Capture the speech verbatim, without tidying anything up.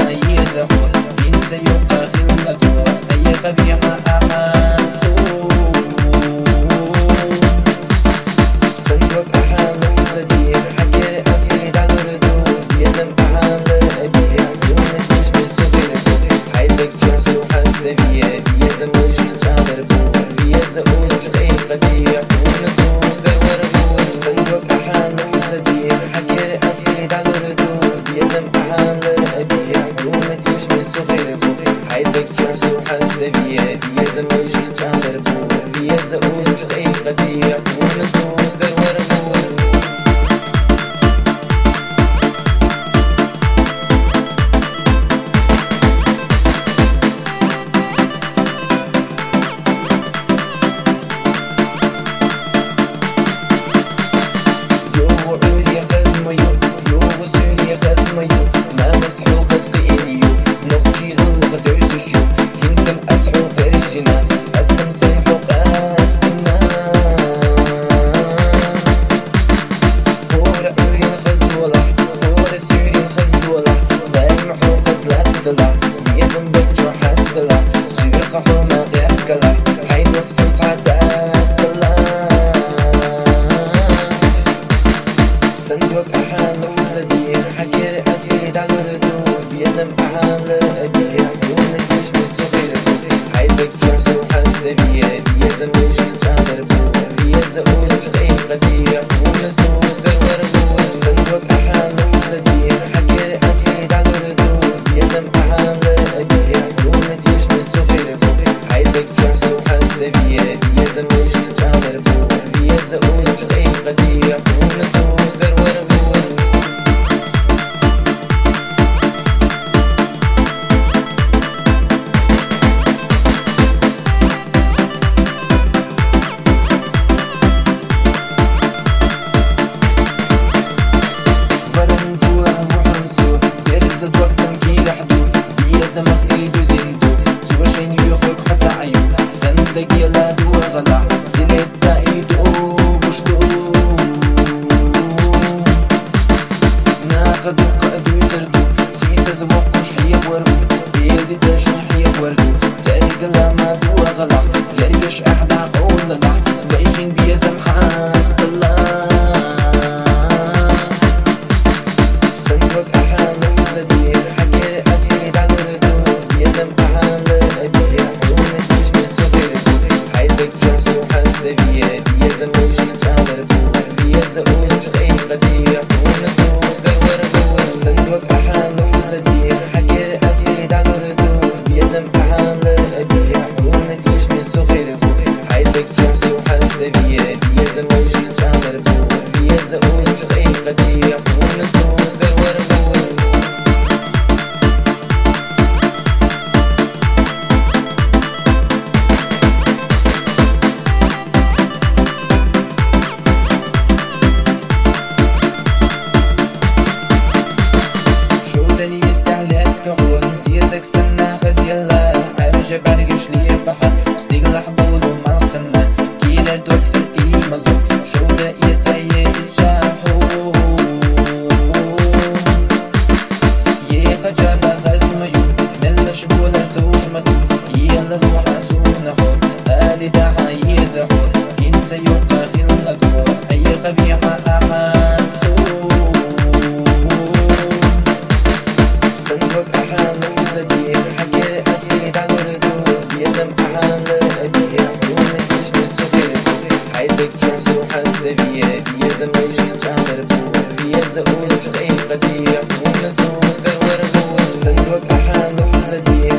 يزحو انت يبقى خلك اي قبيحة احاسو صندوق احاله وصديق حكي اصيد على الردود يزم احاله ابيع يوم تشبه صغير حيدك جعس وحس بيه يزم وجي جابر بور يزم وجه غير قديع ونسوق وربور صندوق احاله وصديق حكي اصيد على الردود يزم احاله ابيع يوم تشبه صغير حيدك جعس وحس بيه يزم وجي جابر بور يزم وجه غير قديع ونسوق ما مسحو خزقي إليو نغجي غلق دوزشو كنتم أسحو خارجنا أسم سيحو قاستنا هورا أورين خزد ولح هورا سورين خزد ولح بايمحو خزلات دلح بيزم بجو حاستلح سورقا حوما غير كلح حين وكسو سعد أستلح صندوق أحاله وصديق حكي أسيد على الردود يزم أحاله أبيع يوم تشبه صغير حيدك جعس وحس بيه يزم وجه جابر بور يزم وجه غير قديع ونسوق وربور صندوق أحاله وصديق حكي أسيد على الردود يزم أحاله أبيع يوم تشبه صغير حيدك جعس وحس بيه يزم وجه جابر بور يزم وجه غير قديع ونسوق صدوق سنكي لحدو بيزمخ ايدو زندو زوشين يخوك حتى عيو سندق يلادو غلا زلت ايدو بشدو ناخدو قادو يزردو سيسا زوقوش حيا وردو بيدي داشن حيا وردو تاريق لما دو غلا لريش احدا قول للا بعيشين بيزم حاست الله صندوق أحاله وصديق حكي أسيد على الردود يزم أحاله أبيع يوم تشبه صغير حيدك جعس وحس بيه يزم وجه جابر بور يزم وجه غير قديع ونسوق وربور صندوق أحاله وصديق حكي أسيد على الردود يزم أحاله أبيع يوم تشبه صغير حيدك جعس وحس بيه يزم وجه جابر بور يزم وجه غير قديع ونسوق نسيزك سنة خزيلا عرجة برقش لي بحر استيق لحبولو مالخ سنة كيلر دوك سنتي ملو شودة يتايا يتشاحو ييقا جابا غزميو ملا شبولا دوش مدو يلا روحا سونحو آلي داحا يزحو انت يبقى خلق اي قبيحة احاسو صندوق أحاله وصديق حكي أسيد على الردود يزم أحاله أبيع يوم تشبه صغير حيدك جعس وحس بيه يزم وجه جابر بور يزم وجه غير قديع ونسوق وربور صندوق أحاله وصديق